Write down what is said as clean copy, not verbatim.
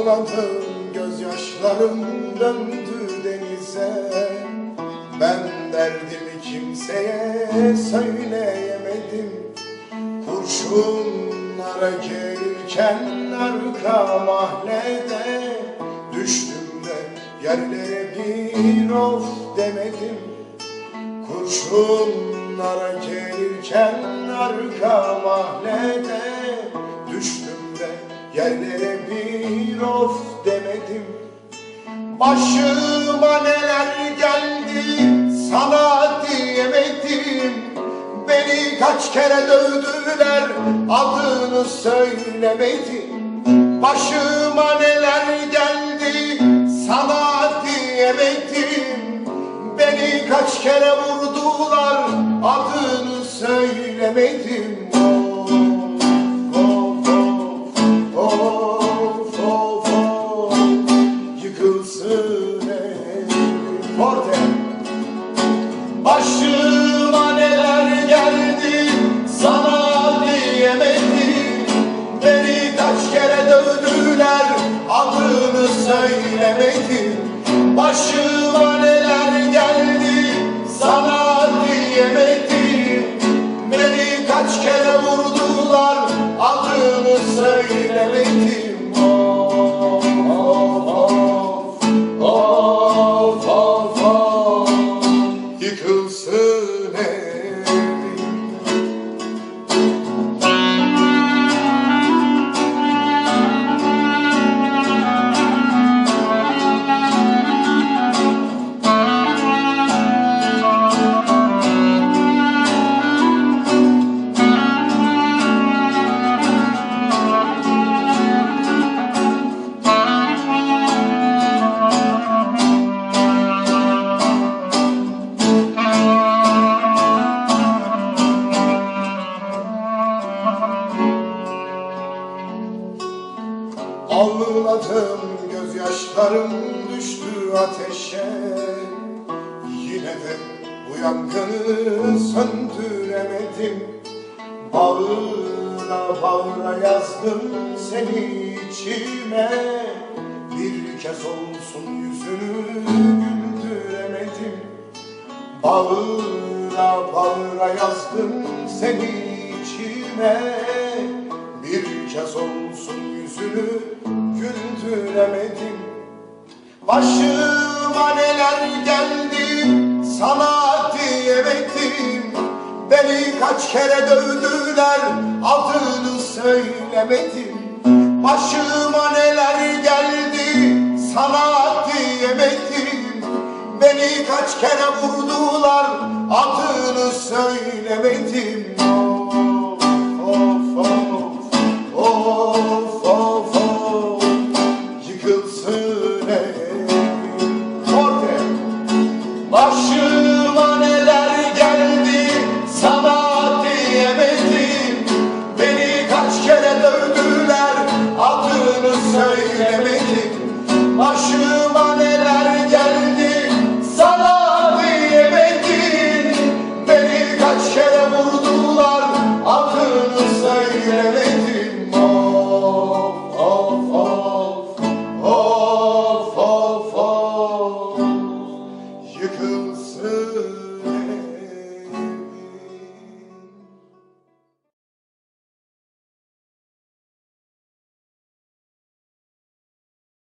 Ağladım, gözyaşlarım döndü denize. Ben derdimi kimseye söyleyemedim. Kurşunlara gelirken arka mahallede düştüm de yerlere bir of demedim. Kurşunlara gelirken arka mahallede düştüm de yerlere bir of demedim. Başıma neler geldi sana diyemedim. Beni kaç kere dövdüler, adını söylemedim. Başıma neler geldi sana diyemedim. Beni kaç kere vurdular, adını söylemedim. Yıkılsın evim forte. Başıma neler geldi sana diyemedim. Beni kaç kere dövdüler, adını söylemedim. Başıma neler geldi sana diyemedim. Beni kaç kere vurdular, adını söylemedim. Yıkılsın evim. Ağladım, gözyaşlarım düştü ateşe. Yine de bu yangını söndüremedim. Bağıra bağıra yazdım seni içime. Bir kez olsun yüzünü güldüremedim. Bağıra bağıra yazdım seni içime. Bir kez olsun yüzünü güldüremedim. Başıma neler geldi sana diyemedim. Beni kaç kere dövdüler, adını söylemedim. Başıma neler geldi sana diyemedim. Beni kaç kere vurdular, adını söylemedim. Yıkılsın evim forte. Başıma neler geldi sana diyemedim. Beni kaç kere dövdüler, adını söylemedim.